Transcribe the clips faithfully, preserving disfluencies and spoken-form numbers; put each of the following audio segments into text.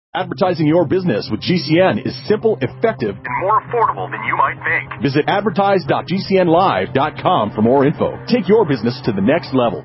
Advertising your business with G C N is simple, effective, and more affordable than you might think. Visit advertise dot g c n live dot com for more info. Take your business to the next level.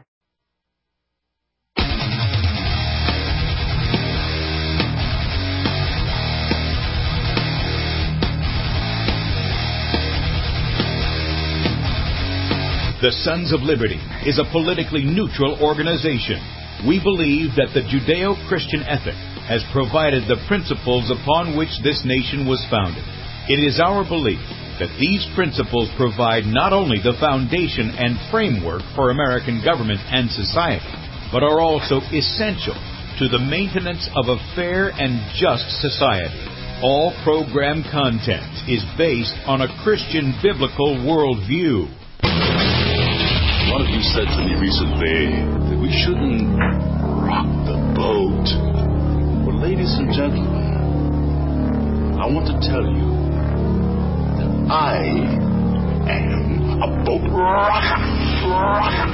The Sons of Liberty is a politically neutral organization. We believe that the Judeo-Christian ethic has provided the principles upon which this nation was founded. It is our belief that these principles provide not only the foundation and framework for American government and society, but are also essential to the maintenance of a fair and just society. All program content is based on a Christian biblical worldview. One of you said to me recently that we shouldn't rock the boat. Well, ladies and gentlemen, I want to tell you that I am a boat rocker, rocker,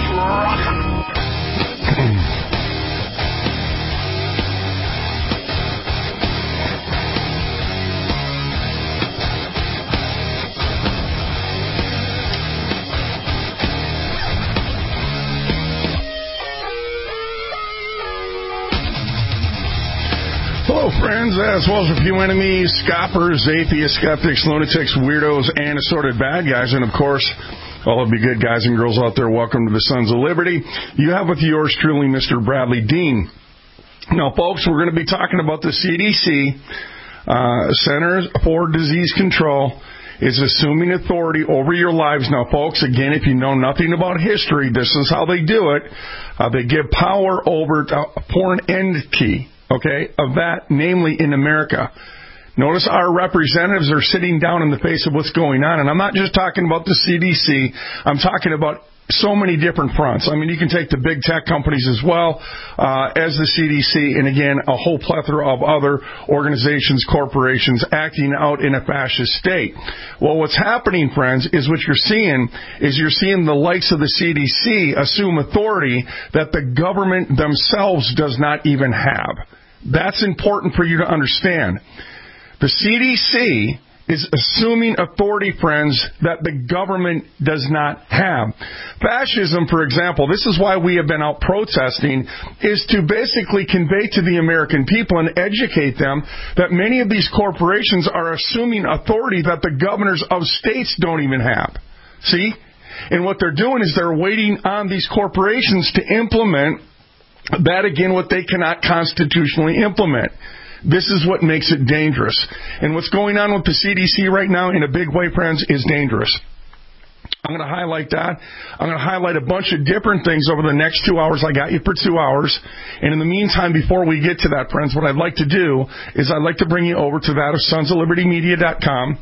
rocker. Hello, friends, as well as a few enemies, scoffers, atheists, skeptics, lunatics, weirdos, and assorted bad guys. And, of course, all of you good guys and girls out there, welcome to the Sons of Liberty. You have with yours truly, Mister Bradley Dean. Now, folks, we're going to be talking about the C D C, uh, Centers for Disease Control, is assuming authority over your lives. Now, folks, again, if you know nothing about history, this is how they do it. Uh, they give power over to a foreign entity. Okay, of that, namely in America. Notice our representatives are sitting down in the face of what's going on. And I'm not just talking about the C D C. I'm talking about so many different fronts. I mean, you can take the big tech companies as well uh, as the C D C, and again, a whole plethora of other organizations, corporations acting out in a fascist state. Well, what's happening, friends, is what you're seeing is you're seeing the likes of the C D C assume authority that the government themselves does not even have. That's important for you to understand. The C D C is assuming authority, friends, that the government does not have. Fascism, for example, this is why we have been out protesting, is to basically convey to the American people and educate them that many of these corporations are assuming authority that the governors of states don't even have. See? And what they're doing is they're waiting on these corporations to implement that, again, what they cannot constitutionally implement. This is what makes it dangerous. And what's going on with the C D C right now in a big way, friends, is dangerous. I'm going to highlight that. I'm going to highlight a bunch of different things over the next two hours. I got you for two hours. And in the meantime, before we get to that, friends, what I'd like to do is I'd like to bring you over to that of sons of liberty media dot com.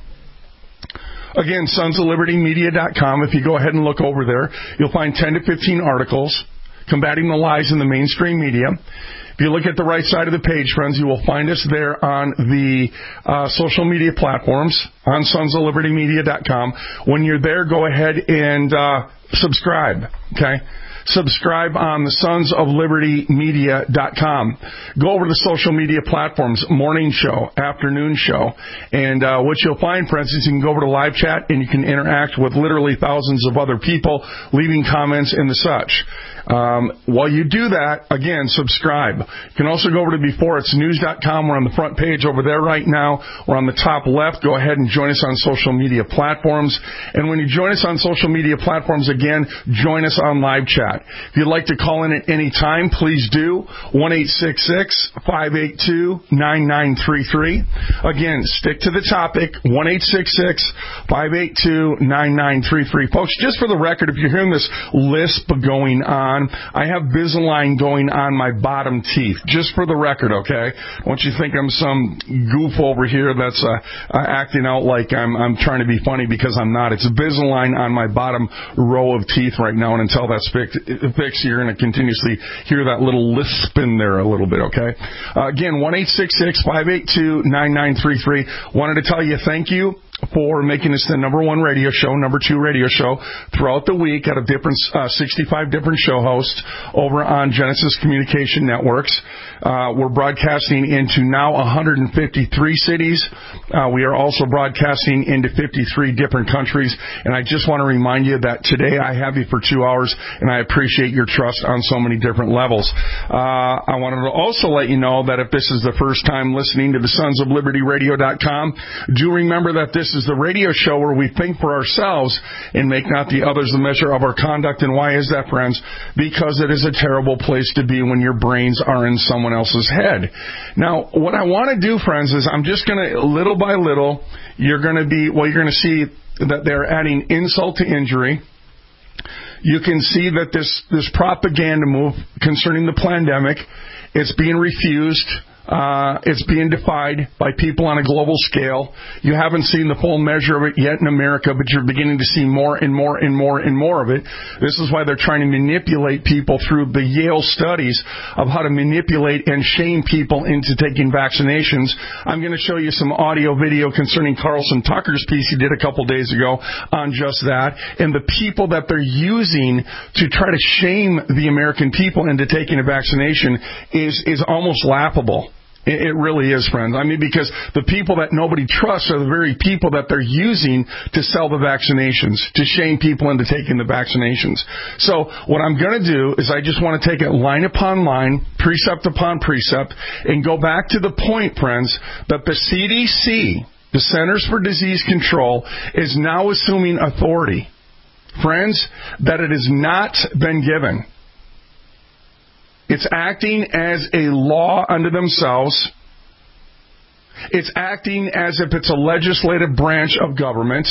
Again, sons of liberty media dot com. If you go ahead and look over there, you'll find ten to fifteen articles combating the lies in the mainstream media. If you look at the right side of the page, friends, you will find us there on the uh, social media platforms on sons of liberty media dot com. When you're there, go ahead and uh, subscribe, okay? Subscribe on the sons of liberty media dot com. Go over to the social media platforms, morning show, afternoon show. And uh, what you'll find, for instance, you can go over to live chat and you can interact with literally thousands of other people, leaving comments and the such. Um, while you do that, again, subscribe. You can also go over to Before It's News dot com. We're on the front page over there right now. We're on the top left. Go ahead and join us on social media platforms. And when you join us on social media platforms, again, join us on live chat. If you'd like to call in at any time, please do. one eight six six, five eight two, nine nine three three. Again, stick to the topic, one eight six six, five eight two, nine nine three three. Folks, just for the record, if you're hearing this lisp going on, I have Invisalign going on my bottom teeth. Just for the record, okay? I want you to think I'm some goof over here that's uh, uh, acting out like I'm, I'm trying to be funny, because I'm not. It's Invisalign on my bottom row of teeth right now, and until that's fixed, fixed you're going to continuously hear that little lisp in there a little bit, okay? Uh, again, one eight six six, five eight two, nine nine three three. Wanted to tell you thank you for making this the number one radio show, number two radio show throughout the week out of different uh, sixty-five different show hosts over on Genesis Communication Networks. Uh, we're broadcasting into now one hundred fifty-three cities. Uh, we are also broadcasting into fifty-three different countries. And I just want to remind you that today I have you for two hours, and I appreciate your trust on so many different levels. Uh, I wanted to also let you know that if this is the first time listening to the Sons of Liberty Radio dot com, do remember that this is the radio show where we think for ourselves and make not the others the measure of our conduct. And why is that, friends? Because it is a terrible place to be when your brains are in someone else's head. Now, what I want to do, friends, is I'm just going to, little by little, you're going to be, well, you're going to see that they're adding insult to injury. You can see that this, this propaganda move concerning the pandemic, it's being refused. Uh, it's being defied by people on a global scale. You haven't seen the full measure of it yet in America, but you're beginning to see more and more and more and more of it. This is why they're trying to manipulate people through the Yale studies of how to manipulate and shame people into taking vaccinations. I'm going to show you some audio video concerning Carlson Tucker's piece he did a couple days ago on just that, and the people that they're using to try to shame the American people into taking a vaccination is, is almost laughable. It really is, friends. I mean, because the people that nobody trusts are the very people that they're using to sell the vaccinations, to shame people into taking the vaccinations. So what I'm going to do is I just want to take it line upon line, precept upon precept, and go back to the point, friends, that the C D C, the Centers for Disease Control, is now assuming authority. Friends, that it has not been given. It's acting as a law unto themselves. It's acting as if it's a legislative branch of government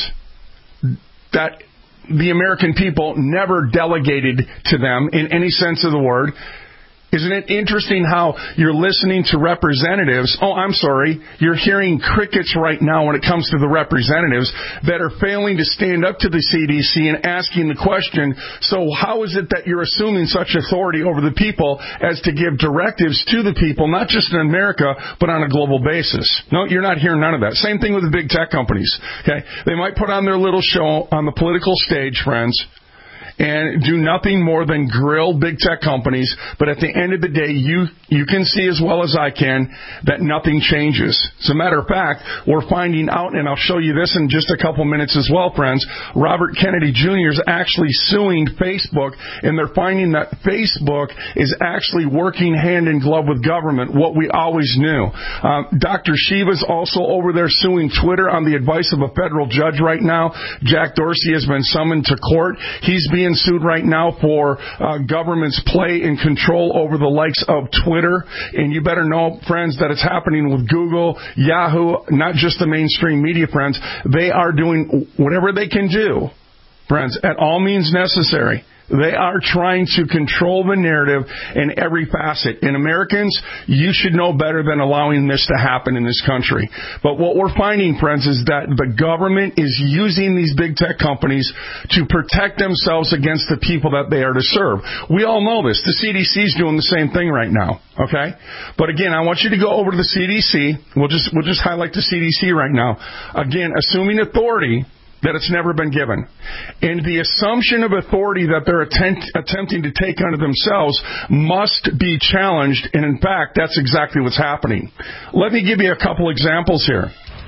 that the American people never delegated to them in any sense of the word. Isn't it interesting how you're listening to representatives? Oh, I'm sorry. You're hearing crickets right now when it comes to the representatives that are failing to stand up to the C D C and asking the question, so how is it that you're assuming such authority over the people as to give directives to the people, not just in America, but on a global basis? No, you're not hearing none of that. Same thing with the big tech companies. Okay, they might put on their little show on the political stage, friends, and do nothing more than grill big tech companies. But at the end of the day, you you can see as well as I can that nothing changes. As a matter of fact, we're finding out, and I'll show you this in just a couple minutes as well, friends, Robert Kennedy Junior is actually suing Facebook, and they're finding that Facebook is actually working hand in glove with government, what we always knew. Uh, Doctor Shiva's also over there suing Twitter on the advice of a federal judge right now. Jack Dorsey has been summoned to court. He's being sued right now for uh, government's play and control over the likes of Twitter. And you better know, friends, that it's happening with Google, Yahoo, not just the mainstream media, friends. They are doing whatever they can do, friends, at all means necessary. They are trying to control the narrative in every facet. And Americans, you should know better than allowing this to happen in this country. But what we're finding, friends, is that the government is using these big tech companies to protect themselves against the people that they are to serve. We all know this. The C D C is doing the same thing right now. Okay? But again, I want you to go over to the C D C. We'll just, we'll just highlight the C D C right now. Again, assuming authority that it's never been given. And the assumption of authority that they're attempt, attempting to take unto themselves must be challenged, and in fact, that's exactly what's happening. Let me give you a couple examples here.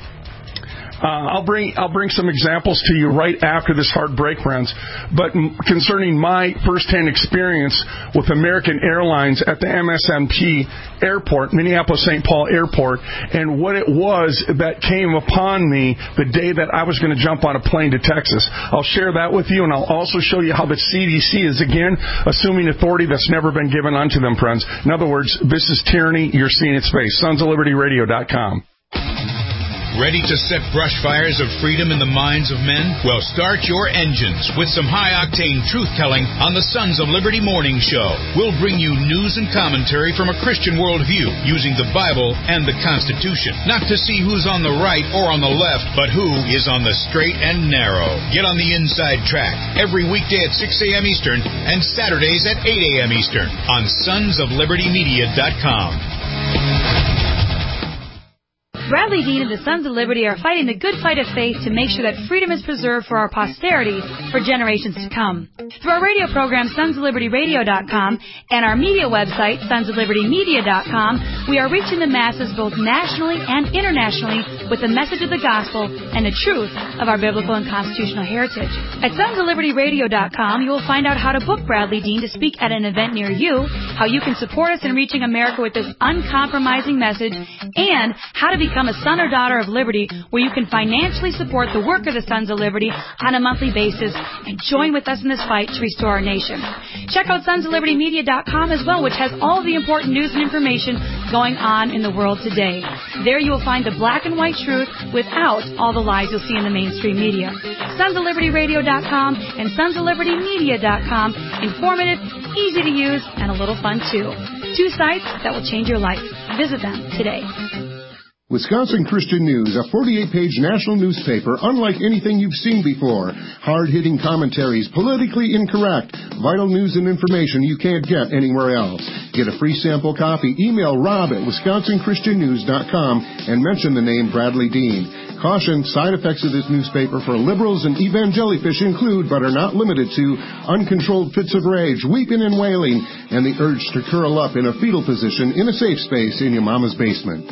Uh, I'll bring I'll bring some examples to you right after this hard break, friends. But m- concerning my firsthand experience with American Airlines at the M S M P airport, Minneapolis-Saint Paul Airport, and what it was that came upon me the day that I was going to jump on a plane to Texas. I'll share that with you, and I'll also show you how the C D C is, again, assuming authority that's never been given unto them, friends. In other words, this is tyranny. You're seeing its face. Sons of Liberty Radio dot com. Ready to set brush fires of freedom in the minds of men? Well, start your engines with some high-octane truth-telling on the Sons of Liberty Morning Show. We'll bring you news and commentary from a Christian worldview using the Bible and the Constitution. Not to see who's on the right or on the left, but who is on the straight and narrow. Get on the inside track every weekday at six a.m. Eastern and Saturdays at eight a.m. Eastern on Sons of Liberty Media dot com. Bradley Dean and the Sons of Liberty are fighting the good fight of faith to make sure that freedom is preserved for our posterity for generations to come. Through our radio program, sons of liberty radio dot com, and our media website, sons of liberty media dot com, we are reaching the masses both nationally and internationally with the message of the gospel and the truth of our biblical and constitutional heritage. At sons of liberty radio dot com, you will find out how to book Bradley Dean to speak at an event near you, how you can support us in reaching America with this uncompromising message, and how to become a son or daughter of liberty, where you can financially support the work of the Sons of Liberty on a monthly basis and join with us in this fight to restore our nation. Check out sons of liberty media dot com as well, which has all the important news and information going on in the world today. There you will find the black and white truth without all the lies you'll see in the mainstream media. sons of liberty radio dot com and sons of liberty media dot com. Informative, easy to use, and a little fun too. Two sites that will change your life. Visit them today. Wisconsin Christian News, a forty-eight page national newspaper unlike anything you've seen before. Hard-hitting commentaries, politically incorrect, vital news and information you can't get anywhere else. Get a free sample copy. Email Rob at wisconsin christian news dot com and mention the name Bradley Dean. Caution, side effects of this newspaper for liberals and evangelifish include, but are not limited to, uncontrolled fits of rage, weeping and wailing, and the urge to curl up in a fetal position in a safe space in your mama's basement.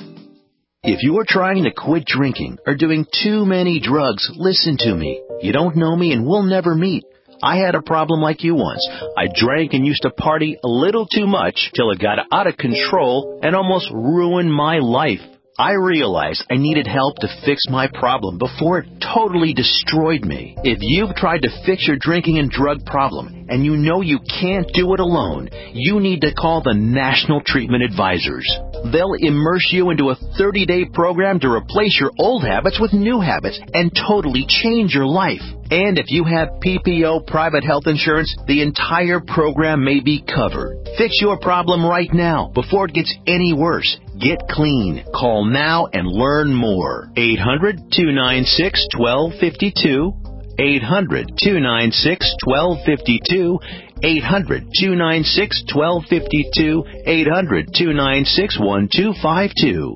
If you're trying to quit drinking or doing too many drugs, listen to me. You don't know me and we'll never meet. I had a problem like you once. I drank and used to party a little too much till it got out of control and almost ruined my life. I realized I needed help to fix my problem before it totally destroyed me. If you've tried to fix your drinking and drug problem and you know you can't do it alone, you need to call the National Treatment Advisors. They'll immerse you into a thirty-day program to replace your old habits with new habits and totally change your life. And if you have P P O private health insurance, the entire program may be covered. Fix your problem right now before it gets any worse. Get clean. Call now and learn more. eight hundred, two nine six, one two five two. eight hundred, two nine six, one two five two. eight hundred, two nine six, one two five two. eight hundred, two nine six, one two five two.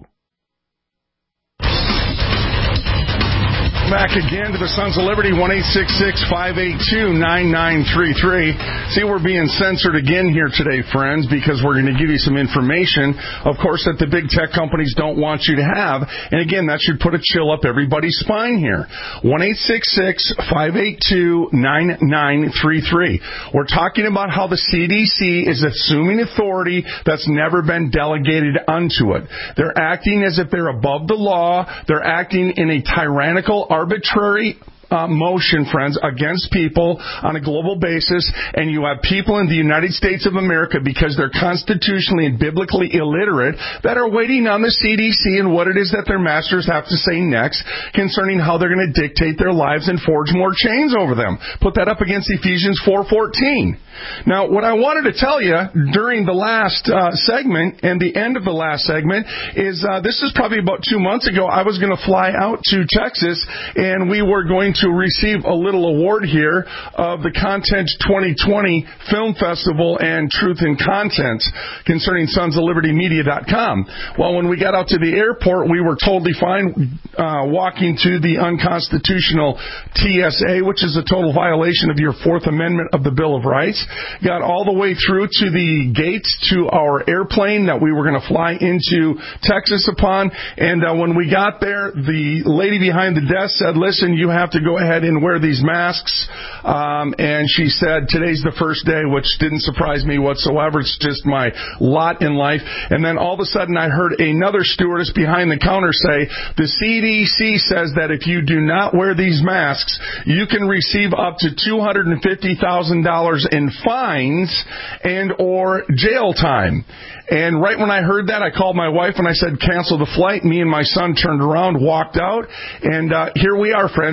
Back again to the Sons of Liberty, one eight six six, five eight two, nine nine three three. See, we're being censored again here today, friends, because we're going to give you some information, of course, that the big tech companies don't want you to have. And again, that should put a chill up everybody's spine here. one eight six six, five eight two, nine nine three three. We're talking about how the C D C is assuming authority that's never been delegated unto it. They're acting as if they're above the law. They're acting in a tyrannical, arbitrary Uh, motion, friends, against people on a global basis, and you have people in the United States of America, because they're constitutionally and biblically illiterate, that are waiting on the C D C and what it is that their masters have to say next concerning how they're going to dictate their lives and forge more chains over them. Put that up against Ephesians four fourteen. Now, what I wanted to tell you during the last uh, segment and the end of the last segment is uh, this is probably about two months ago. I was going to fly out to Texas, and we were going to receive a little award here of the Content twenty twenty Film Festival and Truth in Content concerning sons of liberty media dot com. Well, when we got out to the airport, we were totally fine uh, walking to the unconstitutional T S A, which is a total violation of your Fourth Amendment of the Bill of Rights. Got all the way through to the gates to our airplane that we were going to fly into Texas upon, and uh, when we got there, the lady behind the desk said, listen, you have to go ahead and wear these masks, um, and she said, today's the first day, which didn't surprise me whatsoever. It's just my lot in life. And then all of a sudden I heard another stewardess behind the counter say, the C D C says that if you do not wear these masks, you can receive up to two hundred fifty thousand dollars in fines and or jail time. And right when I heard that, I called my wife and I said, cancel the flight. Me and my son turned around, walked out, and uh, here we are, friends. And what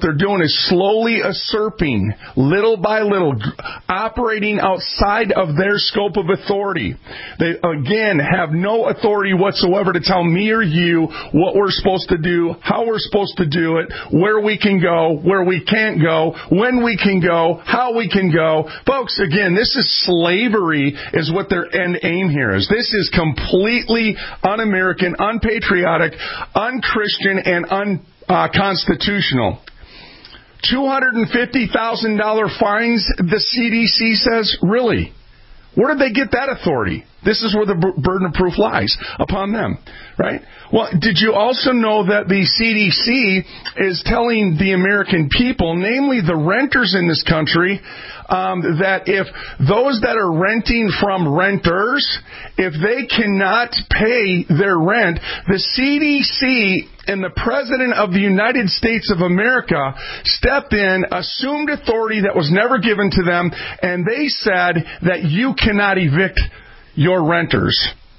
they're doing is slowly usurping, little by little, operating outside of their scope of authority. They, again, have no authority whatsoever to tell me or you what we're supposed to do, how we're supposed to do it, where we can go, where we can't go, when we can go, how we can go. Folks, again, this is slavery is what their end aim here is. This is completely un-American, unpatriotic, un-Christian, and unconstitutional. two hundred fifty thousand dollars fines, the C D C says? Really? Where did they get that authority? This is where the burden of proof lies, upon them, right? Well, did you also know that the C D C is telling the American people, namely the renters in this country, um, that if those that are renting from renters, if they cannot pay their rent, the C D C and the President of the United States of America stepped in, assumed authority that was never given to them, and they said that you cannot evict your renters.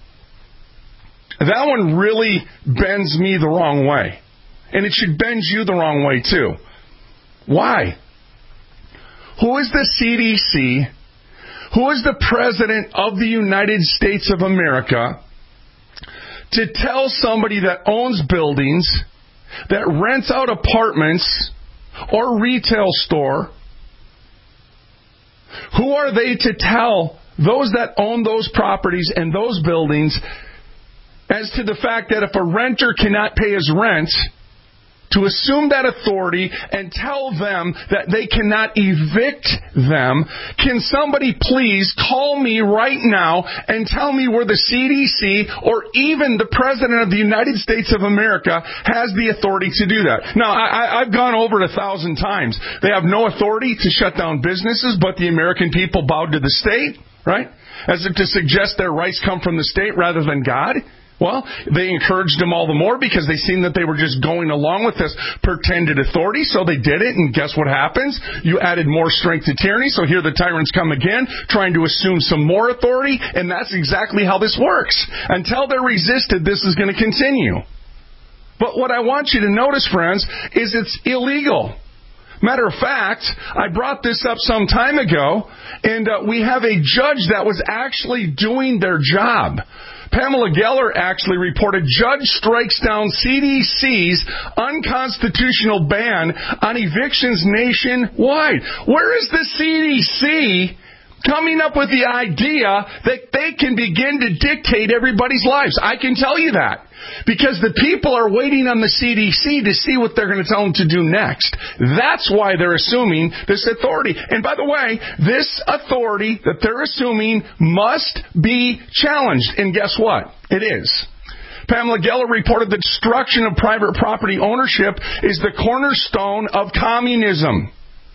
That one really bends me the wrong way. And it should bend you the wrong way too. Why? Who is the C D C? Who is the President of the United States of America to tell somebody that owns buildings, that rents out apartments or retail store, who are they to tell those that own those properties and those buildings as to the fact that if a renter cannot pay his rent, to assume that authority and tell them that they cannot evict them? Can somebody please call me right now and tell me where the C D C or even the President of the United States of America has the authority to do that? Now, I, I've gone over it a thousand times. They have no authority to shut down businesses, but the American people bowed to the state, right? As if to suggest their rights come from the state rather than God. Well, they encouraged them all the more because they seen that they were just going along with this pretended authority, so they did it, and guess what happens? You added more strength to tyranny, so here the tyrants come again, trying to assume some more authority, and that's exactly how this works. Until they're resisted, this is going to continue. But what I want you to notice, friends, is it's illegal. Matter of fact, I brought this up some time ago, and uh, we have a judge that was actually doing their job. Pamela Geller actually reported judge strikes down C D C's unconstitutional ban on evictions nationwide. Where is the C D C coming up with the idea that they can begin to dictate everybody's lives? I can tell you that. Because the people are waiting on the C D C to see what they're going to tell them to do next. That's why they're assuming this authority. And by the way, this authority that they're assuming must be challenged. And guess what? It is. Pamela Geller reported the destruction of private property ownership is the cornerstone of communism,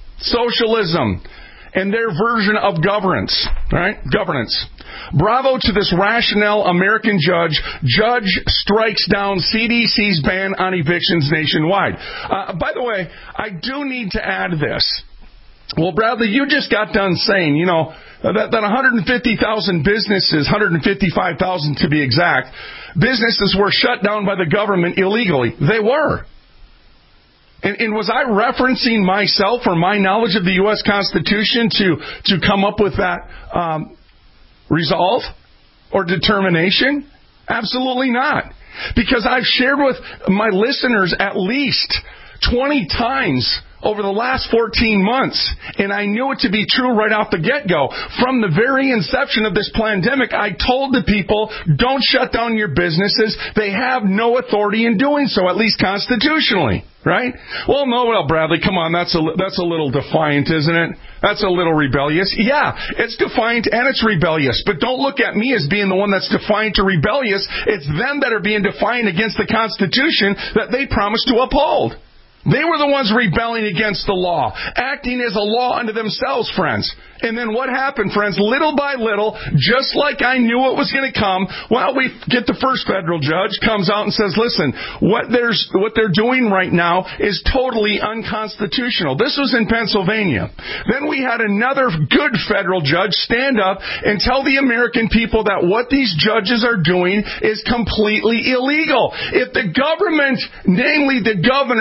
socialism, and their version of governance, right? Governance. Bravo to this rationale American judge. Judge strikes down C D C's ban on evictions nationwide. Uh, by the way, I do need to add this. Well, Bradley, you just got done saying, you know, that, that one hundred fifty thousand businesses, one hundred fifty-five thousand to be exact, businesses were shut down by the government illegally. They were. And, and was I referencing myself or my knowledge of the U S Constitution to, to come up with that um, resolve or determination? Absolutely not. Because I've shared with my listeners at least twenty times over the last fourteen months, and I knew it to be true right off the get-go. From the very inception of this pandemic, I told the people, don't shut down your businesses. They have no authority in doing so, at least constitutionally, right? Well, no, well, Bradley, come on, that's a, that's a little defiant, isn't it? That's a little rebellious. Yeah, it's defiant and it's rebellious, but don't look at me as being the one that's defiant or rebellious. It's them that are being defiant against the Constitution that they promised to uphold. They were the ones rebelling against the law, acting as a law unto themselves, friends. And then what happened, friends? Little by little, just like I knew it was going to come, well, we get the first federal judge, comes out and says, listen, what they're, what they're doing right now is totally unconstitutional. This was in Pennsylvania. Then we had another good federal judge stand up and tell the American people that what these judges are doing is completely illegal. If the government, namely the governors in the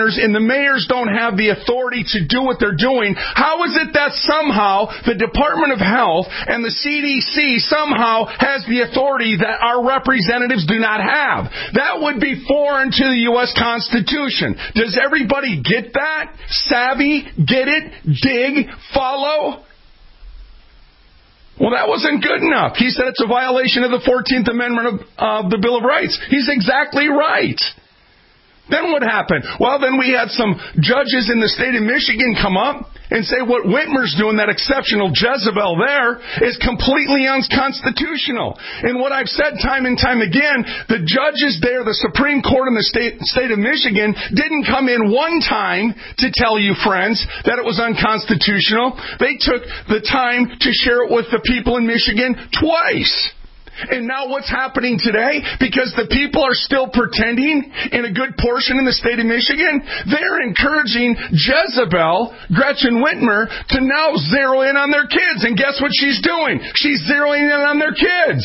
mayors don't have the authority to do what they're doing, how is it that somehow the Department of Health and the C D C somehow has the authority that our representatives do not have? That would be foreign to the U S Constitution. Does everybody get that? Savvy? Get it? Dig? Follow? Well, that wasn't good enough. He said it's a violation of the fourteenth Amendment of uh, the Bill of Rights. He's exactly right. Then what happened? Well, then we had some judges in the state of Michigan come up and say what Whitmer's doing, that exceptional Jezebel there, is completely unconstitutional. And what I've said time and time again, the judges there, the Supreme Court in the state, state of Michigan, didn't come in one time to tell you, friends, that it was unconstitutional. They took the time to share it with the people in Michigan twice. And now what's happening today? Because the people are still pretending in a good portion in the state of Michigan, they're encouraging Jezebel, Gretchen Whitmer, to now zero in on their kids. And guess what she's doing? She's zeroing in on their kids.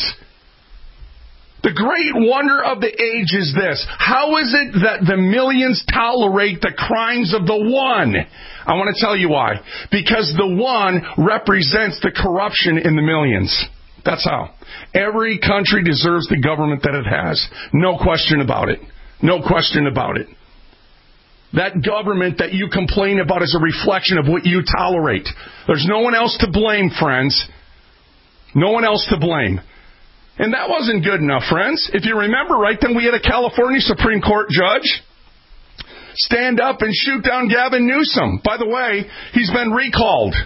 The great wonder of the age is this. How is it that the millions tolerate the crimes of the one? I want to tell you why. Because the one represents the corruption in the millions. That's how. Every country deserves the government that it has. No question about it. No question about it. That government that you complain about is a reflection of what you tolerate. There's no one else to blame, friends. No one else to blame. And that wasn't good enough, friends. If you remember right, then we had a California Supreme Court judge stand up and shoot down Gavin Newsom. By the way, he's been recalled.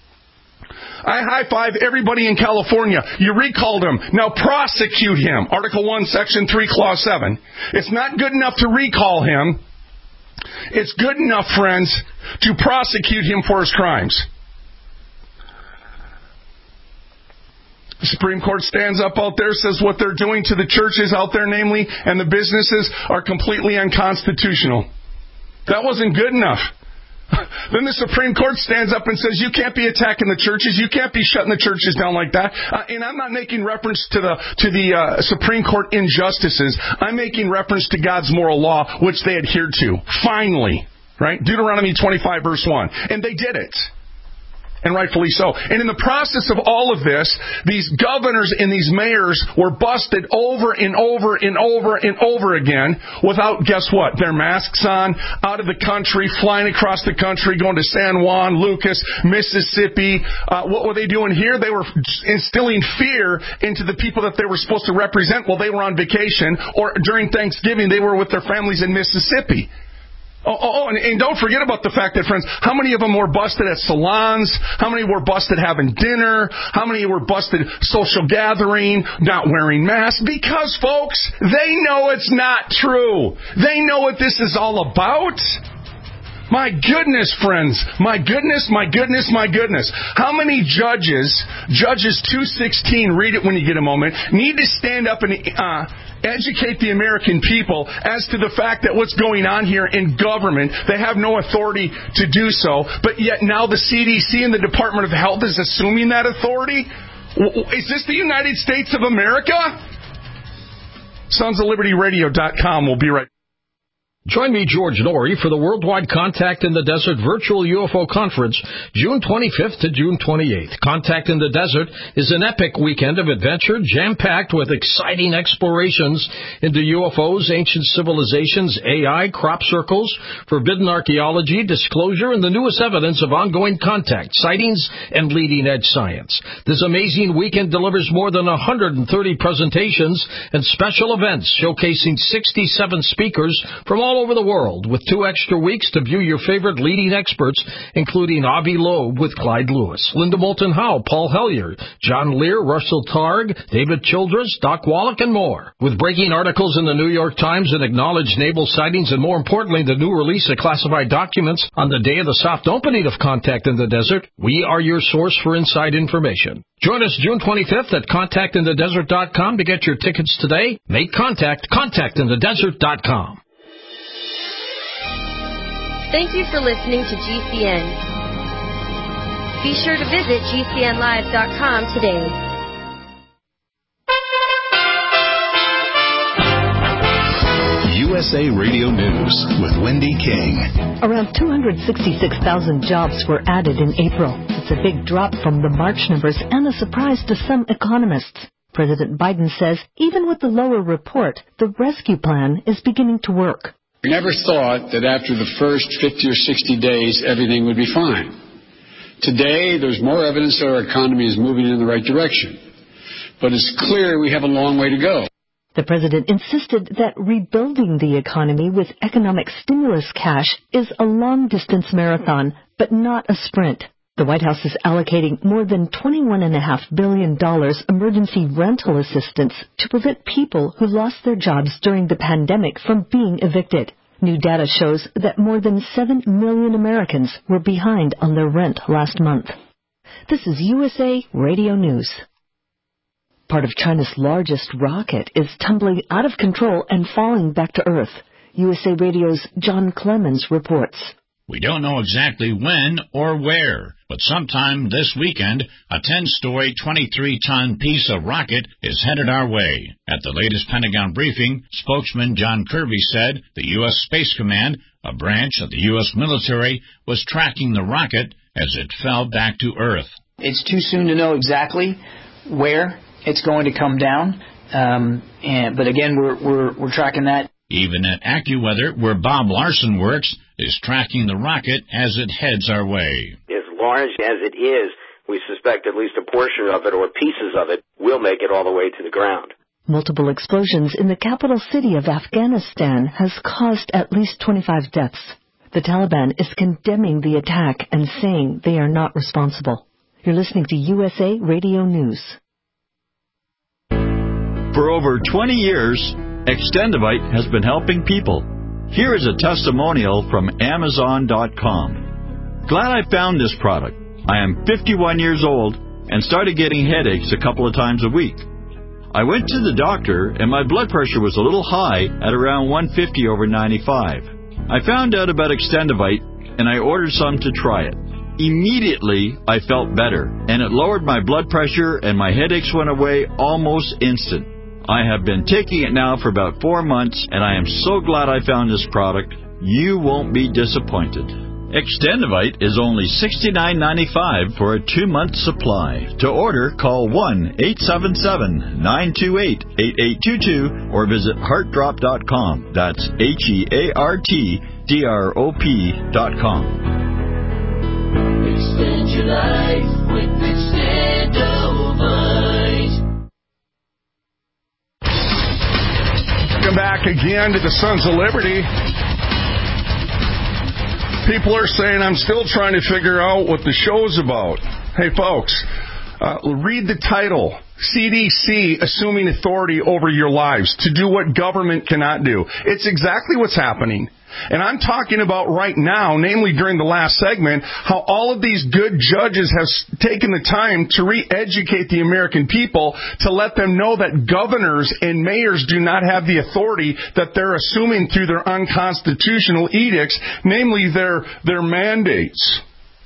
I high-five everybody in California. You recalled him. Now prosecute him. Article one, Section three, Clause seven. It's not good enough to recall him. It's good enough, friends, to prosecute him for his crimes. The Supreme Court stands up out there, says what they're doing to the churches out there, namely, and the businesses are completely unconstitutional. That wasn't good enough. Then the Supreme Court stands up and says, you can't be attacking the churches. You can't be shutting the churches down like that. Uh, and I'm not making reference to the to the uh, Supreme Court injustices. I'm making reference to God's moral law, which they adhered to. Finally. Right? Deuteronomy twenty-five, verse one. And they did it. And rightfully so. And in the process of all of this, these governors and these mayors were busted over and over and over and over again without, guess what, their masks on, out of the country, flying across the country, going to San Juan, Lucas, Mississippi. Uh, what were they doing here? They were instilling fear into the people that they were supposed to represent while they were on vacation, or during Thanksgiving they were with their families in Mississippi. Oh, oh, and, and don't forget about the fact that, friends, how many of them were busted at salons? How many were busted having dinner? How many were busted social gathering, not wearing masks? Because, folks, they know it's not true. They know what this is all about. My goodness, friends. My goodness, my goodness, my goodness. How many judges, Judges two sixteen, read it when you get a moment, need to stand up and uh, educate the American people as to the fact that what's going on here in government, they have no authority to do so, but yet now the C D C and the Department of Health is assuming that authority? Is this the United States of America? Sons of Liberty Radio dot com. We'll be right back. Join me, George Noory, for the Worldwide Contact in the Desert Virtual U F O Conference, June twenty-fifth to June twenty-eighth. Contact in the Desert is an epic weekend of adventure, jam-packed with exciting explorations into U F Os, ancient civilizations, A I, crop circles, forbidden archaeology, disclosure, and the newest evidence of ongoing contact, sightings, and leading-edge science. This amazing weekend delivers more than one hundred thirty presentations and special events showcasing sixty-seven speakers from all over the world, with two extra weeks to view your favorite leading experts, including Avi Loeb with Clyde Lewis, Linda Moulton Howe, Paul Hellyer, John Lear, Russell Targ, David Childress, Doc Wallach, and more. With breaking articles in the New York Times and acknowledged naval sightings, and more importantly, the new release of classified documents on the day of the soft opening of Contact in the Desert, we are your source for inside information. Join us June twenty-fifth at contact in the desert dot com to get your tickets today. Make contact, contact in the desert dot com. Thank you for listening to G C N. Be sure to visit G C N live dot com today. U S A Radio News with Wendy King. Around two hundred sixty-six thousand jobs were added in April. It's a big drop from the March numbers and a surprise to some economists. President Biden says even with the lower report, the rescue plan is beginning to work. We never thought that after the first fifty or sixty days, everything would be fine. Today, there's more evidence that our economy is moving in the right direction. But it's clear we have a long way to go. The president insisted that rebuilding the economy with economic stimulus cash is a long-distance marathon, but not a sprint. The White House is allocating more than twenty-one point five billion dollars emergency rental assistance to prevent people who lost their jobs during the pandemic from being evicted. New data shows that more than seven million Americans were behind on their rent last month. This is U S A Radio News. Part of China's largest rocket is tumbling out of control and falling back to Earth. U S A Radio's John Clemens reports. We don't know exactly when or where, but sometime this weekend, a ten-story, twenty-three ton piece of rocket is headed our way. At the latest Pentagon briefing, spokesman John Kirby said the U S Space Command, a branch of the U S military, was tracking the rocket as it fell back to Earth. It's too soon to know exactly where it's going to come down, um, and, but again, we're, we're, we're tracking that. Even at AccuWeather, where Bob Larson works, is tracking the rocket as it heads our way. As large as it is, we suspect at least a portion of it or pieces of it will make it all the way to the ground. Multiple explosions in the capital city of Afghanistan has caused at least twenty-five deaths. The Taliban is condemning the attack and saying they are not responsible. You're listening to U S A Radio News. For over twenty years, Extendivite has been helping people. Here is a testimonial from Amazon dot com. Glad I found this product. I am fifty-one years old and started getting headaches a couple of times a week. I went to the doctor and my blood pressure was a little high at around one fifty over ninety-five. I found out about Extendivite and I ordered some to try it. Immediately, I felt better and it lowered my blood pressure and my headaches went away almost instant. I have been taking it now for about four months, and I am so glad I found this product. You won't be disappointed. Extendivite is only sixty-nine ninety-five for a two-month supply. To order, call one eight seven seven, nine two eight, eight eight two two or visit heart drop dot com. That's H E A R T D R O P dot com. Extend your life with Extendivite. Welcome back again to the Sons of Liberty. People are saying I'm still trying to figure out what the show's about. Hey, folks, uh, read the title. C D C assuming authority over your lives to do what government cannot do. It's exactly what's happening. And I'm talking about right now, namely during the last segment, how all of these good judges have taken the time to re-educate the American people to let them know that governors and mayors do not have the authority that they're assuming through their unconstitutional edicts, namely their, their mandates.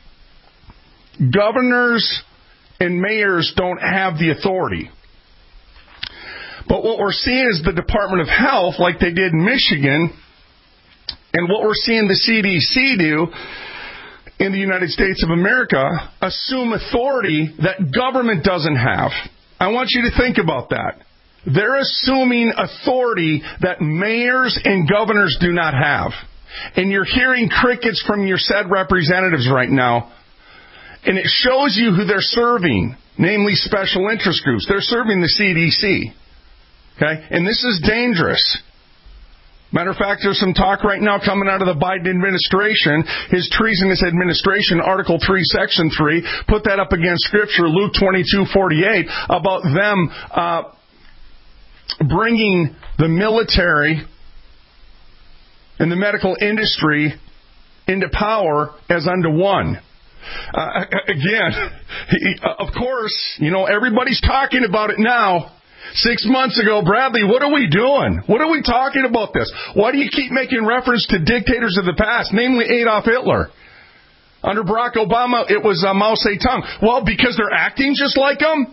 Governors and mayors don't have the authority. But what we're seeing is the Department of Health, like they did in Michigan, and what we're seeing the C D C do in the United States of America, assume authority that government doesn't have. I want you to think about that. They're assuming authority that mayors and governors do not have. And you're hearing crickets from your said representatives right now. And it shows you who they're serving, namely special interest groups. They're serving the C D C. Okay? And this is dangerous. Matter of fact, there's some talk right now coming out of the Biden administration, his treasonous administration, Article three, Section three, put that up against Scripture, Luke twenty-two forty-eight, about them uh, bringing the military and the medical industry into power as unto one. Uh, again, he, of course, you know, everybody's talking about it now. Six months ago, Bradley, what are we doing? What are we talking about this? Why do you keep making reference to dictators of the past, namely Adolf Hitler? Under Barack Obama, it was uh, Mao Zedong. Well, because they're acting just like him?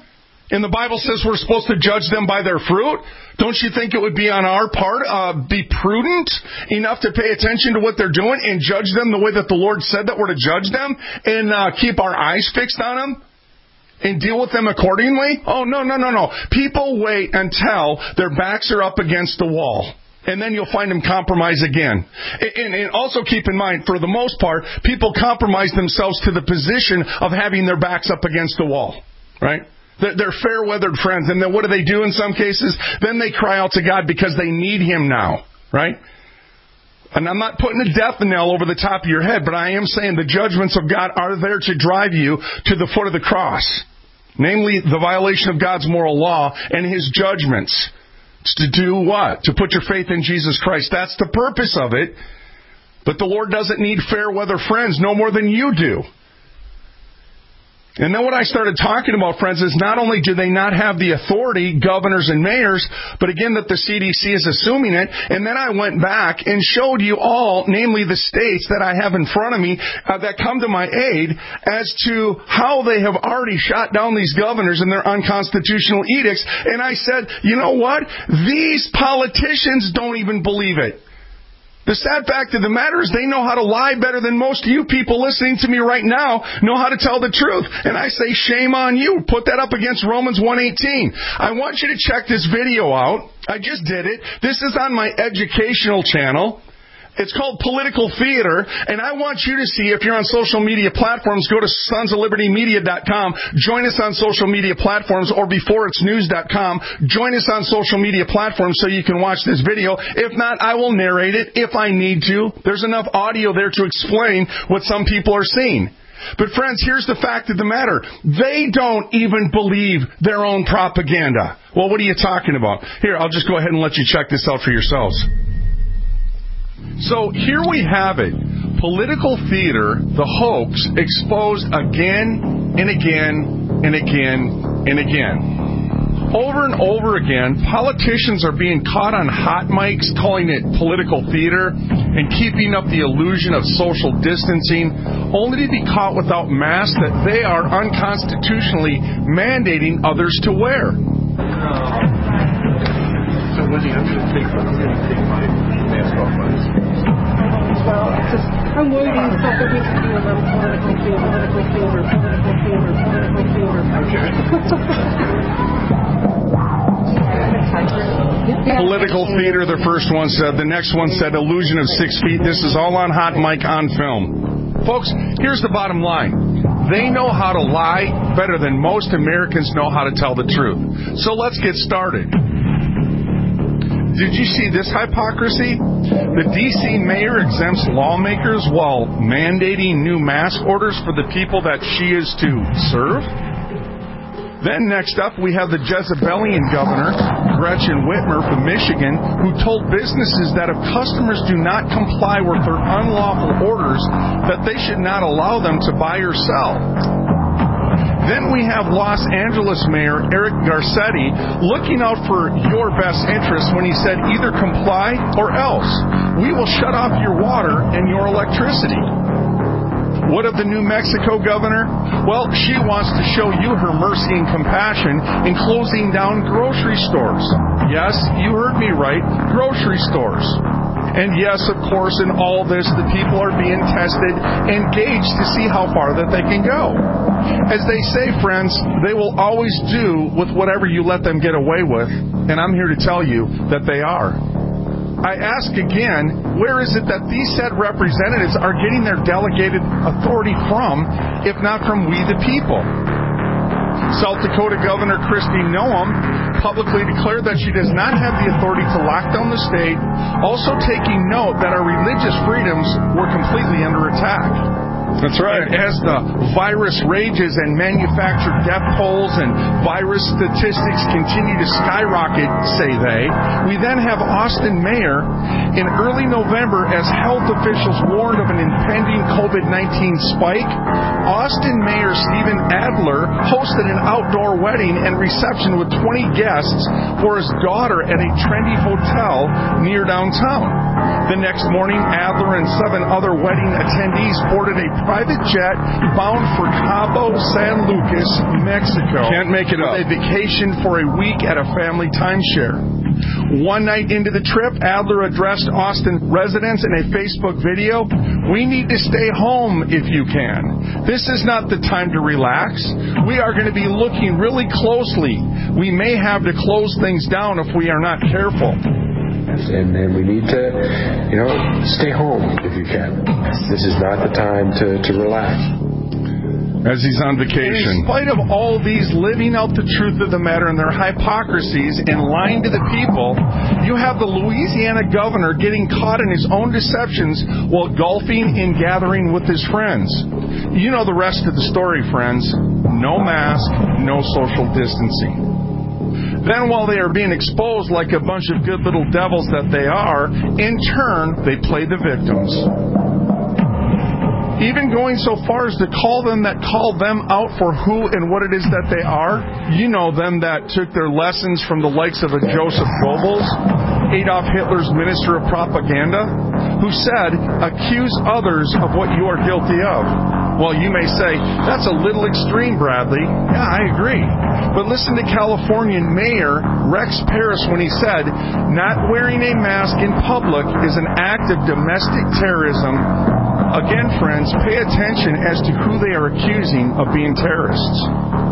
And the Bible says we're supposed to judge them by their fruit. Don't you think it would be on our part, uh, be prudent enough to pay attention to what they're doing and judge them the way that the Lord said that we're to judge them and uh, keep our eyes fixed on them and deal with them accordingly? Oh, no, no, no, no. People wait until their backs are up against the wall. And then you'll find them compromise again. And, and also keep in mind, for the most part, people compromise themselves to the position of having their backs up against the wall. Right? They're fair-weathered friends. And then what do they do in some cases? Then they cry out to God because they need Him now. Right? And I'm not putting a death knell over the top of your head, but I am saying the judgments of God are there to drive you to the foot of the cross. Namely, the violation of God's moral law and His judgments. It's to do what? To put your faith in Jesus Christ. That's the purpose of it. But the Lord doesn't need fair-weather friends no more than you do. And then what I started talking about, friends, is not only do they not have the authority, governors and mayors, but again that the C D C is assuming it. And then I went back and showed you all, namely the states that I have in front of me, uh, that come to my aid as to how they have already shot down these governors and their unconstitutional edicts. And I said, you know what? These politicians don't even believe it. The sad fact of the matter is they know how to lie better than most of you people listening to me right now know how to tell the truth. And I say shame on you. Put that up against Romans one eighteen. I want you to check this video out. I just did it. This is on my educational channel. It's called Political Theater, and I want you to see, if you're on social media platforms, go to sons of liberty media dot com, join us on social media platforms, or before it's news dot com, join us on social media platforms so you can watch this video. If not, I will narrate it if I need to. There's enough audio there to explain what some people are seeing. But friends, here's the fact of the matter. They don't even believe their own propaganda. Well, what are you talking about? Here, I'll just go ahead and let you check this out for yourselves. So here we have it. Political theater, the hoax, exposed again and again and again and again. Over and over again, politicians are being caught on hot mics calling it political theater and keeping up the illusion of social distancing, only to be caught without masks that they are unconstitutionally mandating others to wear. So Wendy, I'm going to take I'm going to take my mask off my Well, it's just I'm worried and stuff that we can do a little political theater, political theater, political theater, political theater. Political theater, the first one said. The next one said illusion of six feet. This is all on hot mic on film. Folks, here's the bottom line. They know how to lie better than most Americans know how to tell the truth. So let's get started. Did you see this hypocrisy? The D C mayor exempts lawmakers while mandating new mask orders for the people that she is to serve? Then next up, we have the Jezebelian governor, Gretchen Whitmer from Michigan, who told businesses that if customers do not comply with their unlawful orders, that they should not allow them to buy or sell. Then we have Los Angeles Mayor Eric Garcetti looking out for your best interests when he said either comply or else. We will shut off your water and your electricity. What of the New Mexico governor? Well, she wants to show you her mercy and compassion in closing down grocery stores. Yes, you heard me right, grocery stores. And yes, of course, in all this, the people are being tested and gauged to see how far that they can go. As they say, friends, they will always do with whatever you let them get away with, and I'm here to tell you that they are. I ask again, where is it that these said representatives are getting their delegated authority from, if not from we the people? South Dakota Governor Kristi Noem publicly declared that she does not have the authority to lock down the state, also taking note that our religious freedoms were completely under attack. That's right. And as the virus rages and manufactured death tolls and virus statistics continue to skyrocket, say they, we then have Austin Mayor in early November as health officials warned of an impending COVID nineteen spike. Austin Mayor Stephen Adler hosted an outdoor wedding and reception with twenty guests for his daughter at a trendy hotel near downtown. The next morning, Adler and seven other wedding attendees boarded a private jet bound for Cabo San Lucas, Mexico. Can't make it up. With a vacation for a week at a family timeshare. One night into the trip, Adler addressed Austin residents in a Facebook video. We need to stay home if you can. This is not the time to relax. We are going to be looking really closely. We may have to close things down if we are not careful. And, and we need to, you know, stay home if you can. This is not the time to, to relax. As he's on vacation. In spite of all these living out the truth of the matter and their hypocrisies and lying to the people, you have the Louisiana governor getting caught in his own deceptions while golfing and gathering with his friends. You know the rest of the story, friends. No mask, no social distancing. Then while they are being exposed like a bunch of good little devils that they are, in turn, they play the victims. Even going so far as to call them that call them out for who and what it is that they are. You know them that took their lessons from the likes of a Joseph Goebbels, Adolf Hitler's minister of propaganda, who said, accuse others of what you are guilty of. Well, you may say, that's a little extreme, Bradley. Yeah, I agree. But listen to Californian Mayor Rex Parris when he said, not wearing a mask in public is an act of domestic terrorism. Again, friends, pay attention as to who they are accusing of being terrorists.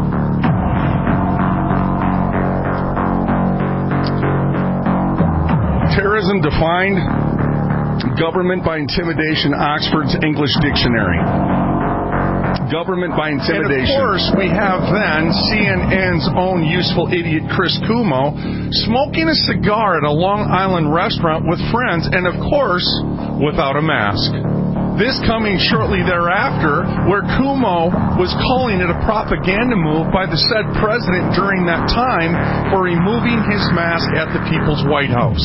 Terrorism defined, government by intimidation, Oxford's English Dictionary. Government by intimidation. And of course, we have then C N N's own useful idiot Chris Cuomo smoking a cigar at a Long Island restaurant with friends and, of course, without a mask. This coming shortly thereafter, where Cuomo was calling it a propaganda move by the said president during that time for removing his mask at the People's White House.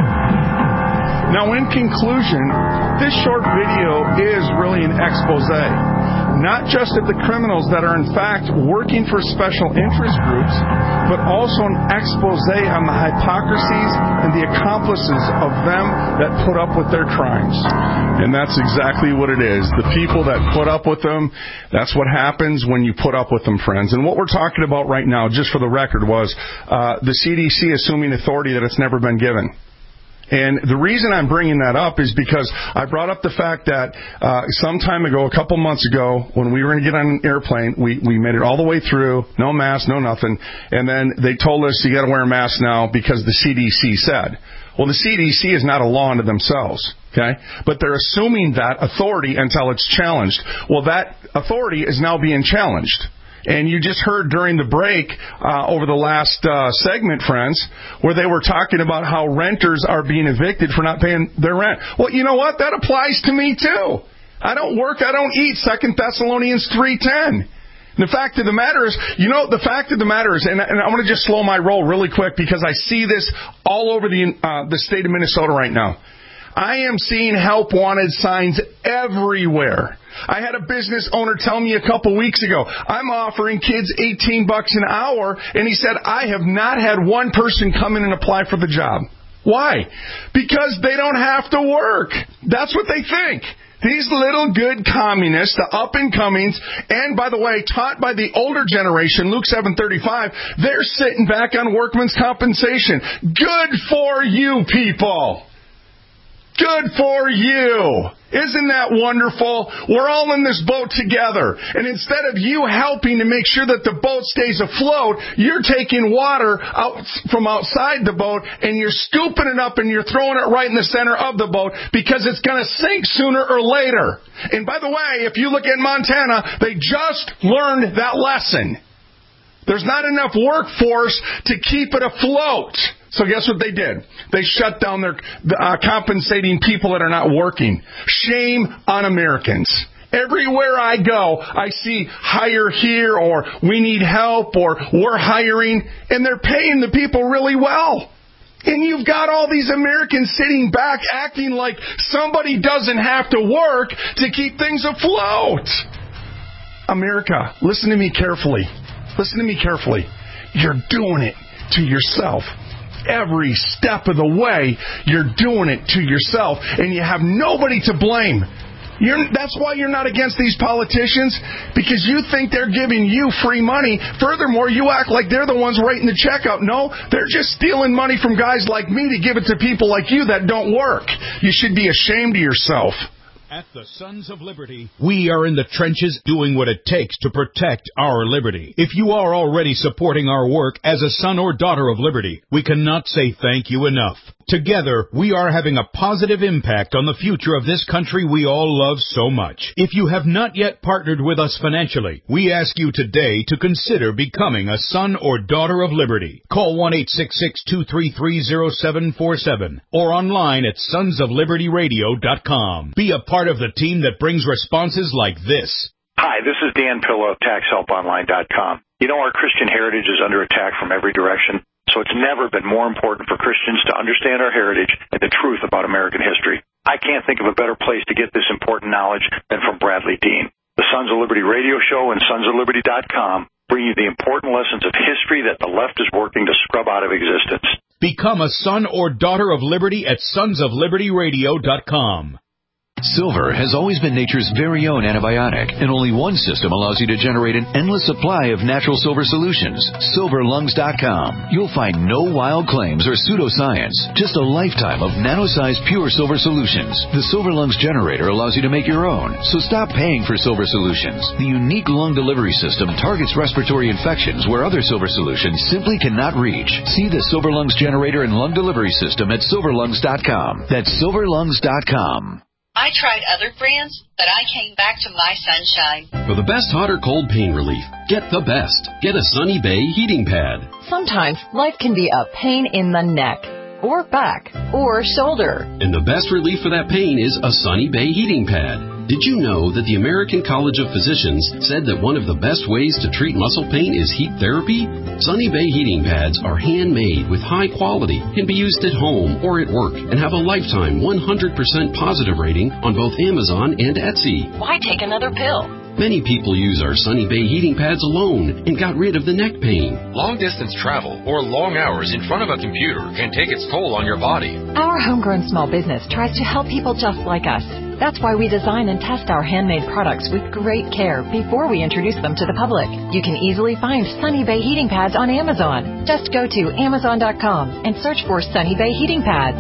Now, in conclusion, this short video is really an expose, not just of the criminals that are in fact working for special interest groups, but also an expose on the hypocrisies and the accomplices of them that put up with their crimes. And that's exactly what it is. The people that put up with them, that's what happens when you put up with them, friends. And what we're talking about right now, just for the record, was uh, the C D C assuming authority that it's never been given. And the reason I'm bringing that up is because I brought up the fact that uh, some time ago, a couple months ago, when we were going to get on an airplane, we, we made it all the way through, no mask, no nothing, and then they told us you got to wear a mask now because the C D C said. Well, the C D C is not a law unto themselves, okay? But they're assuming that authority until it's challenged. Well, that authority is now being challenged. And you just heard during the break uh, over the last uh, segment, friends, where they were talking about how renters are being evicted for not paying their rent. Well, you know what? That applies to me, too. I don't work, I don't eat, Second Thessalonians three ten. And the fact of the matter is, you know, the fact of the matter is, and, and I want to just slow my roll really quick because I see this all over the uh, the state of Minnesota right now. I am seeing help wanted signs everywhere. I had a business owner tell me a couple weeks ago, I'm offering kids eighteen bucks an hour, and he said, I have not had one person come in and apply for the job. Why? Because they don't have to work. That's what they think. These little good communists, the up-and-comings, and by the way, taught by the older generation, Luke seven thirty-five, they're sitting back on workman's compensation. Good for you, people. Good for you. Isn't that wonderful? We're all in this boat together. And instead of you helping to make sure that the boat stays afloat, you're taking water out from outside the boat and you're scooping it up and you're throwing it right in the center of the boat because it's going to sink sooner or later. And by the way, if you look at Montana, they just learned that lesson. There's not enough workforce to keep it afloat. So guess what they did? They shut down their uh, compensating people that are not working. Shame on Americans. Everywhere I go, I see hire here or we need help or we're hiring, and they're paying the people really well. And you've got all these Americans sitting back acting like somebody doesn't have to work to keep things afloat. America, listen to me carefully. Listen to me carefully. You're doing it to yourself. every step of the way, you're doing it to yourself, and you have nobody to blame. You're, that's why you're not against these politicians, because you think they're giving you free money. Furthermore, you act like they're the ones writing the check out. No, they're just stealing money from guys like me to give it to people like you that don't work. You should be ashamed of yourself. At the Sons of Liberty, we are in the trenches doing what it takes to protect our liberty. If you are already supporting our work as a son or daughter of liberty, we cannot say thank you enough. Together, we are having a positive impact on the future of this country we all love so much. If you have not yet partnered with us financially, we ask you today to consider becoming a son or daughter of liberty. Call one eight six six, two three three, zero seven four seven or online at sons of liberty radio dot com. Be a part of the team that brings responses like this. Hi, this is Dan Pillow of tax help online dot com. You know, our Christian heritage is under attack from every direction. So it's never been more important for Christians to understand our heritage and the truth about American history. I can't think of a better place to get this important knowledge than from Bradley Dean. The Sons of Liberty radio show and sons of liberty dot com bring you the important lessons of history that the left is working to scrub out of existence. Become a son or daughter of liberty at sons of liberty radio dot com. Silver has always been nature's very own antibiotic, and only one system allows you to generate an endless supply of natural silver solutions. silver lungs dot com. You'll find no wild claims or pseudoscience, just a lifetime of nano-sized pure silver solutions. The Silver Lungs generator allows you to make your own, so stop paying for silver solutions. The unique lung delivery system targets respiratory infections where other silver solutions simply cannot reach. See the Silver Lungs generator and lung delivery system at silver lungs dot com. That's silver lungs dot com. I tried other brands, but I came back to My Sunshine. For the best hot or cold pain relief, get the best. Get a Sunny Bay heating pad. Sometimes life can be a pain in the neck, or back, or shoulder. And the best relief for that pain is a Sunny Bay heating pad. Did you know that the American College of Physicians said that one of the best ways to treat muscle pain is heat therapy? Sunny Bay heating pads are handmade with high quality, can be used at home or at work, and have a lifetime one hundred percent positive rating on both Amazon and Etsy. Why take another pill? Many people use our Sunny Bay heating pads alone and got rid of the neck pain. Long-distance travel or long hours in front of a computer can take its toll on your body. Our homegrown small business tries to help people just like us. That's why we design and test our handmade products with great care before we introduce them to the public. You can easily find Sunny Bay heating pads on Amazon. Just go to amazon dot com and search for Sunny Bay heating pads.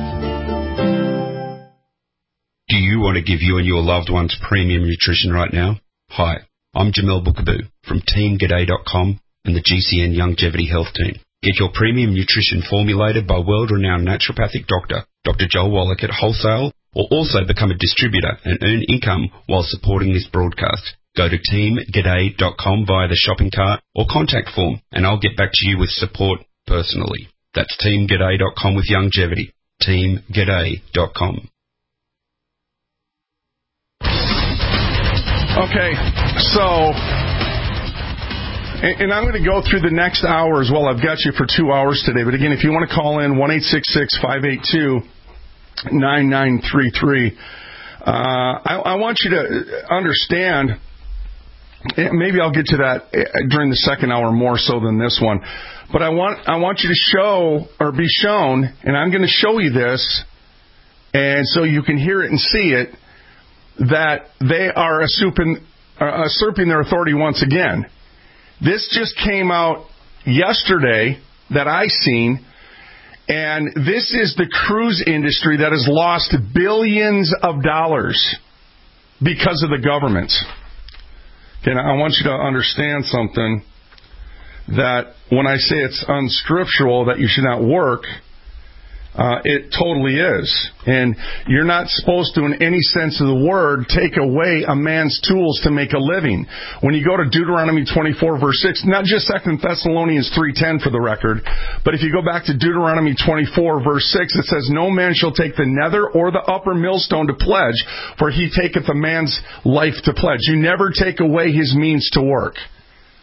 Do you want to give you and your loved ones premium nutrition right now? Hi, I'm Jamel Bookaboo from team g'day dot com and the G C N Longevity Health Team. Get your premium nutrition formulated by world-renowned naturopathic doctor, Doctor Joel Wallach at wholesale, or also become a distributor and earn income while supporting this broadcast. Go to team g'day dot com via the shopping cart or contact form, and I'll get back to you with support personally. That's team g'day dot com with longevity. team g'day dot com. Okay, so, and, and I'm going to go through the next hour as well. I've got you for two hours today. But again, if you want to call in, one eight six six, five eight two, nine nine three three. Uh, I, I want you to understand, maybe I'll get to that during the second hour more so than this one. But I want I want you to show, or be shown, and I'm going to show you this, and so you can hear it and see it, that they are usurping, uh, usurping their authority once again. This just came out yesterday that I seen, and this is the cruise industry that has lost billions of dollars because of the government. And I want you to understand something, that when I say it's unscriptural, that you should not work, Uh, it totally is. And you're not supposed to, in any sense of the word, take away a man's tools to make a living. When you go to Deuteronomy twenty-four, verse six, not just Second Thessalonians three ten for the record, but if you go back to Deuteronomy twenty-four, verse six, it says, "No man shall take the nether or the upper millstone to pledge, for he taketh a man's life to pledge." You never take away his means to work.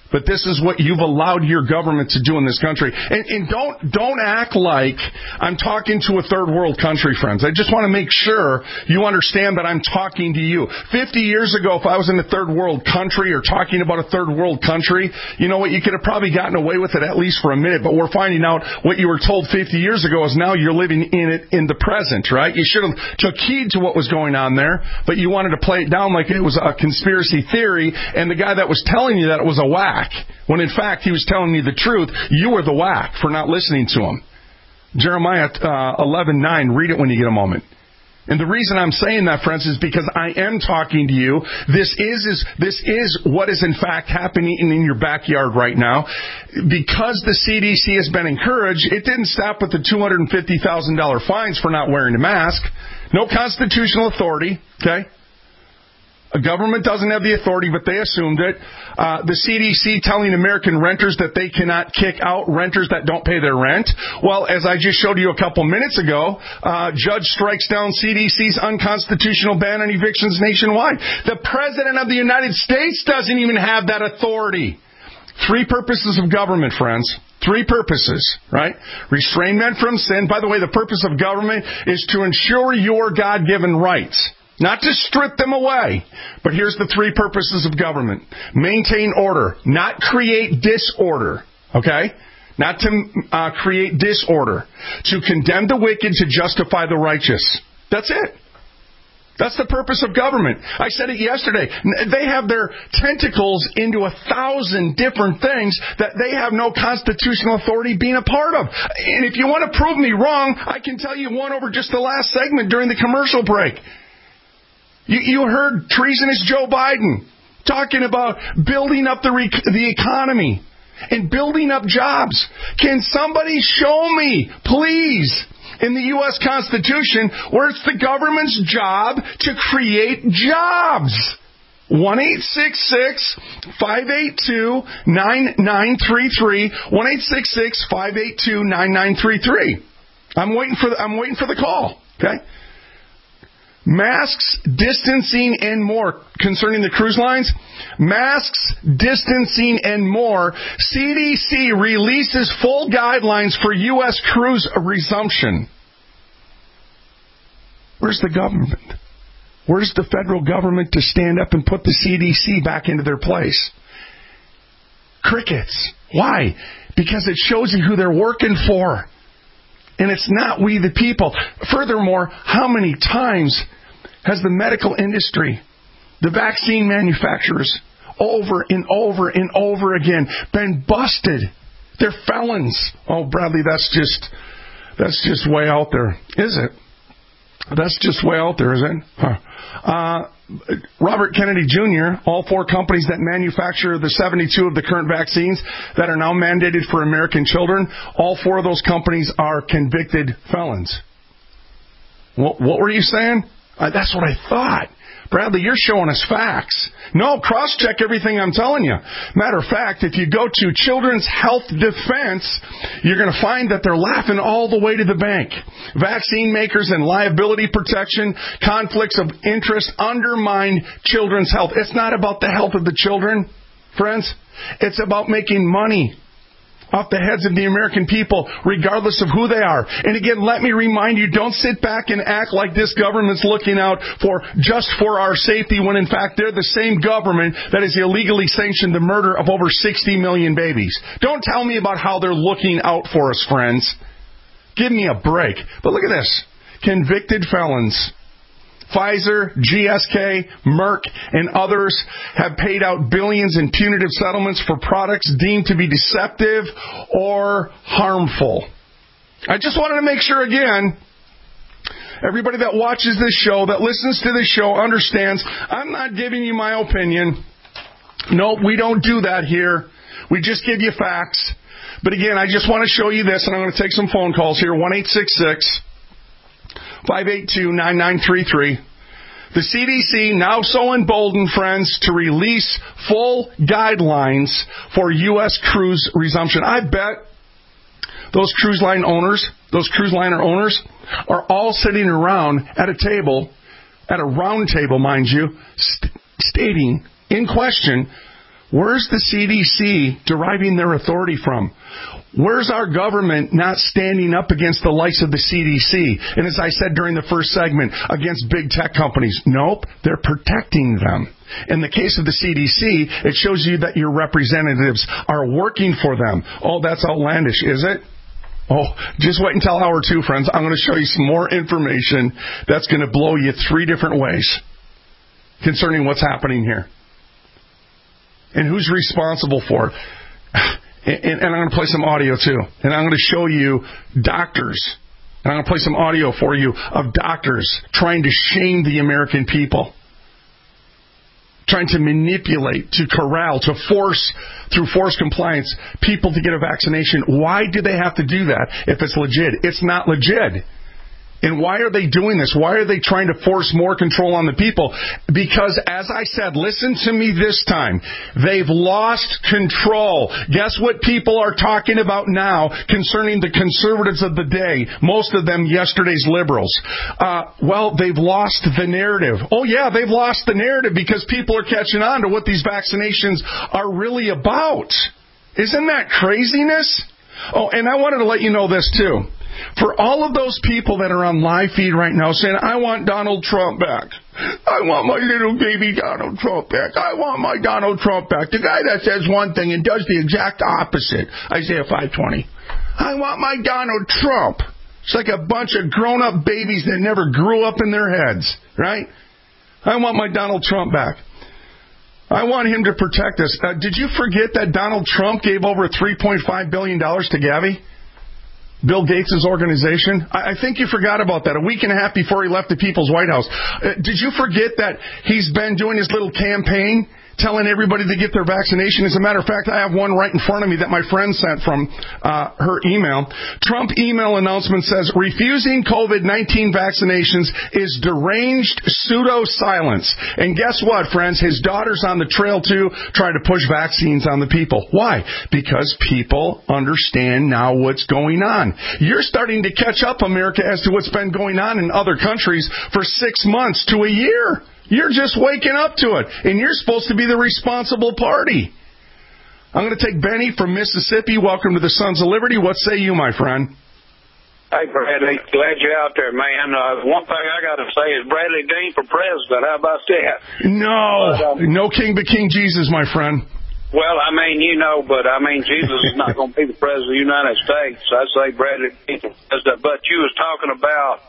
But this is what you've allowed your government to do in this country. And, and don't don't act like I'm talking to a third world country, friends. I just want to make sure you understand that I'm talking to you. Fifty years ago, if I was in a third world country or talking about a third world country, you know what? You could have probably gotten away with it at least for a minute. But we're finding out what you were told fifty years ago is now you're living in it in the present, right? You should have took heed to what was going on there, but you wanted to play it down like it was a conspiracy theory, and the guy that was telling you that it was a whack. When in fact he was telling me the truth. You were the whack for not listening to him. Jeremiah uh, eleven nine. Read it when you get a moment. And the reason I'm saying that, friends, is because I am talking to you. This is, is this is what is in fact happening in your backyard right now. Because the C D C has been encouraged, it didn't stop with the two hundred fifty thousand dollars fines for not wearing a mask. No constitutional authority. Okay. A government doesn't have the authority, but they assumed it. Uh, the C D C telling American renters that they cannot kick out renters that don't pay their rent. Well, as I just showed you a couple minutes ago, uh, judge strikes down C D C's unconstitutional ban on evictions nationwide. The President of the United States doesn't even have that authority. Three purposes of government, friends. Three purposes, right? Restrain men from sin. By the way, the purpose of government is to ensure your God-given rights. Not to strip them away. But here's the three purposes of government. Maintain order. Not create disorder. Okay? Not to uh, create disorder. To condemn the wicked, to justify the righteous. That's it. That's the purpose of government. I said it yesterday. They have their tentacles into a thousand different things that they have no constitutional authority being a part of. And if you want to prove me wrong, I can tell you one over just the last segment during the commercial break. You, you heard treasonous Joe Biden talking about building up the re- the economy and building up jobs. Can somebody show me, please, in the U S Constitution where it's the government's job to create jobs? one eight six six, five eight two, nine nine three three. one eight six six, five eight two, nine nine three three. I'm waiting for the, I'm waiting for the call. Okay. Masks, distancing, and more. Concerning the cruise lines, masks, distancing, and more. C D C releases full guidelines for U S cruise resumption. Where's the government? Where's the federal government to stand up and put the C D C back into their place? Crickets. Why? Because it shows you who they're working for. And it's not we the people. Furthermore, how many times has the medical industry, the vaccine manufacturers, over and over and over again been busted? They're felons. Oh, Bradley, that's just that's just way out there. Is it? That's just way out there, is it? Huh. Uh, Robert Kennedy Junior, all four companies that manufacture the seventy-two of the current vaccines that are now mandated for American children, all four of those companies are convicted felons. What, what were you saying? Uh, that's what I thought. Bradley, you're showing us facts. No, cross-check everything I'm telling you. Matter of fact, if you go to Children's Health Defense, you're going to find that they're laughing all the way to the bank. Vaccine makers and liability protection, conflicts of interest undermine children's health. It's not about the health of the children, friends. It's about making money off the heads of the American people, regardless of who they are. And again, let me remind you, don't sit back and act like this government's looking out for just for our safety, when in fact they're the same government that has illegally sanctioned the murder of over sixty million babies. Don't tell me about how they're looking out for us, friends. Give me a break. But look at this. Convicted felons. Pfizer, G S K, Merck, and others have paid out billions in punitive settlements for products deemed to be deceptive or harmful. I just wanted to make sure again, everybody that watches this show, that listens to this show, understands I'm not giving you my opinion. No, we don't do that here. We just give you facts. But again, I just want to show you this, and I'm going to take some phone calls here. one eight six six, five eight two, nine nine three three. The C D C now so emboldened, friends, to release full guidelines for U S cruise resumption. I bet those cruise line owners, those cruise liner owners, are all sitting around at a table, at a round table, mind you, st- stating in question, Where's the C D C deriving their authority from? Where's our government not standing up against the likes of the C D C? And as I said during the first segment, against big tech companies. Nope, they're protecting them. In the case of the C D C, it shows you that your representatives are working for them. Oh, that's outlandish, is it? Oh, just wait until hour two, friends. I'm going to show you some more information that's going to blow you three different ways concerning what's happening here. And who's responsible for it. And, and I'm going to play some audio, too. And I'm going to show you doctors. And I'm going to play some audio for you of doctors trying to shame the American people. Trying to manipulate, to corral, to force, through forced compliance, people to get a vaccination. Why do they have to do that if it's legit? It's not legit. And why are they doing this? Why are they trying to force more control on the people? Because, as I said, listen to me this time. They've lost control. Guess what people are talking about now concerning the conservatives of the day? Most of them yesterday's liberals. Uh, well, they've lost the narrative. Oh, yeah, they've lost the narrative because people are catching on to what these vaccinations are really about. Isn't that craziness? Oh, and I wanted to let you know this, too. For all of those people that are on live feed right now saying, I want Donald Trump back. I want my little baby Donald Trump back. I want my Donald Trump back. The guy that says one thing and does the exact opposite. Isaiah five twenty. I want my Donald Trump. It's like a bunch of grown-up babies that never grew up in their heads, right? I want my Donald Trump back. I want him to protect us. Uh, did you forget that Donald Trump gave over three point five billion dollars to Gavi? Bill Gates' organization? I think you forgot about that a week and a half before he left the People's White House. Uh, did you forget that he's been doing his little campaign telling everybody to get their vaccination? As a matter of fact, I have one right in front of me that my friend sent from uh, her email. Trump email announcement says, refusing COVID nineteen vaccinations is deranged pseudo-silence. And guess what, friends? His daughter's on the trail, too, trying to push vaccines on the people. Why? Because people understand now what's going on. You're starting to catch up, America, as to what's been going on in other countries for six months to a year. You're just waking up to it, and you're supposed to be the responsible party. I'm going to take Benny from Mississippi. Welcome to the Sons of Liberty. What say you, my friend? Hey, Bradley. Glad you're out there, man. Uh, one thing I got to say is Bradley Dean for president. How about that? No. But, um, no king but King Jesus, my friend. Well, I mean, you know, but I mean, Jesus is not going to be the president of the United States. I say Bradley Dean for president. But you was talking about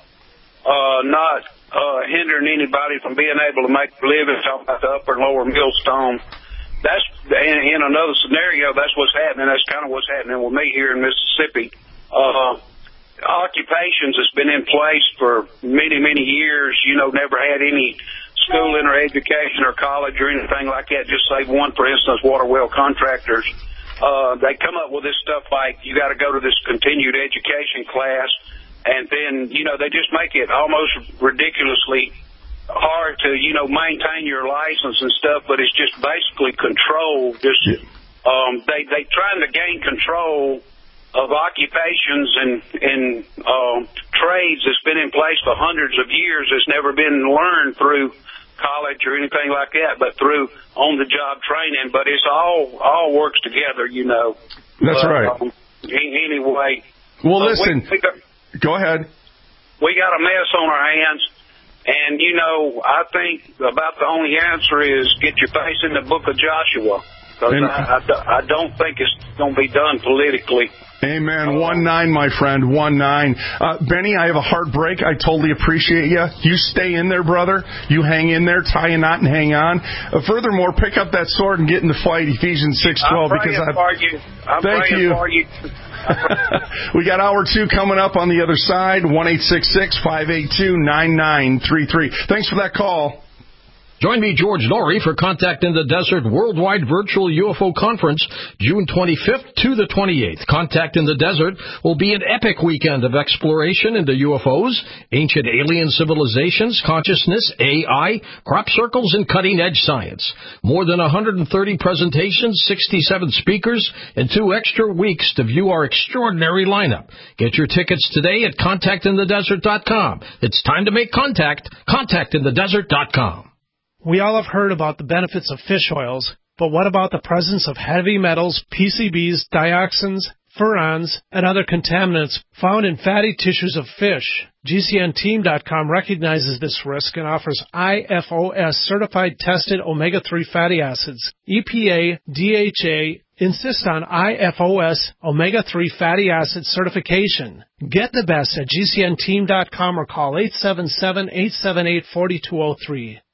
uh, not... Uh, hindering anybody from being able to make a living, talking about the upper and lower millstone. That's, in, in another scenario, that's what's happening. That's kind of what's happening with me here in Mississippi. Uh, occupations has been in place for many, many years, you know, never had any schooling or education or college or anything like that. Just say one, for instance, water well contractors. Uh, they come up with this stuff like you got to go to this continued education class. And then, you know, they just make it almost ridiculously hard to, you know, maintain your license and stuff, but it's just basically control. Just, um, they, they trying to gain control of occupations and, and, um, trades that's been in place for hundreds of years. It's never been learned through college or anything like that, but through on-the-job training. But it's all, all works together, you know. That's but, right. Um, anyway. Well, uh, listen. We, we got, Go ahead. We got a mess on our hands, and, you know, I think about the only answer is get your face in the book of Joshua, because I, I, I don't think it's going to be done politically. Amen. One nine, my friend. One nine. Uh, Benny, I have a hard break. I totally appreciate you. You stay in there, brother. You hang in there, tie a knot, and hang on. Uh, furthermore, pick up that sword and get in the fight. Ephesians six twelve. I'm praying because for you. I'm Thank praying you. for you. We got hour two coming up on the other side. one eight six six, five eight two, nine nine three three. Thanks for that call. Join me, George Norrie, for Contact in the Desert Worldwide Virtual U F O Conference, June twenty-fifth to the twenty-eighth. Contact in the Desert will be an epic weekend of exploration into U F Os, ancient alien civilizations, consciousness, A I, crop circles, and cutting-edge science. More than one hundred thirty presentations, sixty-seven speakers, and two extra weeks to view our extraordinary lineup. Get your tickets today at contact in the desert dot com. It's time to make contact. contact in the desert dot com. We all have heard about the benefits of fish oils, But what about the presence of heavy metals, P C Bs, dioxins, furans, and other contaminants found in fatty tissues of fish? G C N team dot com recognizes this risk and offers I F O S certified tested omega three fatty acids. E P A, D H A insist on I F O S omega three fatty acid certification. Get the best at G C N team dot com or call eight seven seven, eight seven eight, four two zero three.